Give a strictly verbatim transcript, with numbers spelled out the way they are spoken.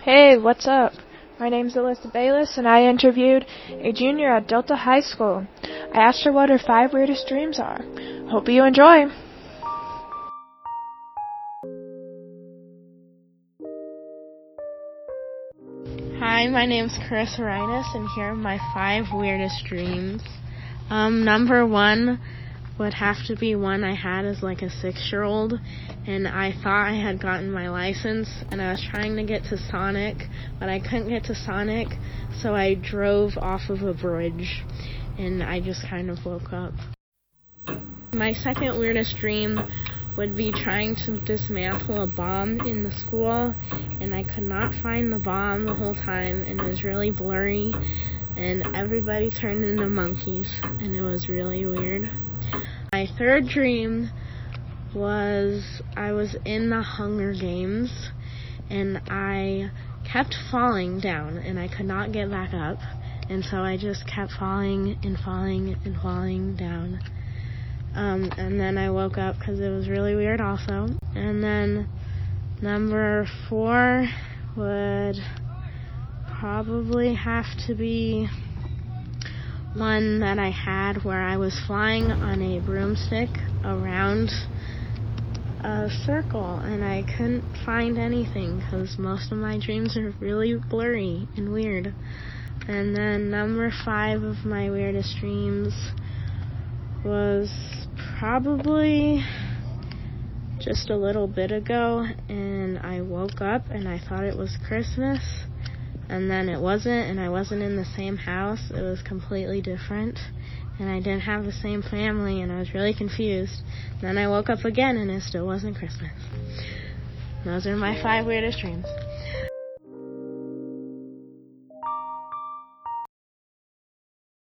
Hey, what's up? My name's Alyssa Bayless, and I interviewed a junior at Delta High School. I asked her what her five weirdest dreams are. Hope you enjoy. Hi, my name's Carissa Reines, and here are my five weirdest dreams. Um, number one would have to be one I had as like a six-year-old, and I thought I had gotten my license, and I was trying to get to Sonic, but I couldn't get to Sonic, so I drove off of a bridge, and I just kind of woke up. My second weirdest dream would be trying to dismantle a bomb in the school, and I could not find the bomb the whole time, and it was really blurry, and everybody turned into monkeys, and it was really weird. My third dream was I was in the Hunger Games, and I kept falling down, and I could not get back up, and so I just kept falling and falling and falling down. Um, and then I woke up because it was really weird also. And then number four would probably have to be one that I had where I was flying on a broomstick around a circle, and I couldn't find anything because most of my dreams are really blurry and weird. And then number five of my weirdest dreams was probably just a little bit ago, and I woke up and I thought it was Christmas, and then it wasn't, and I wasn't in the same house. It was completely different, and I didn't have the same family, and I was really confused. Then I woke up again and it still wasn't Christmas. Those are my five weirdest dreams.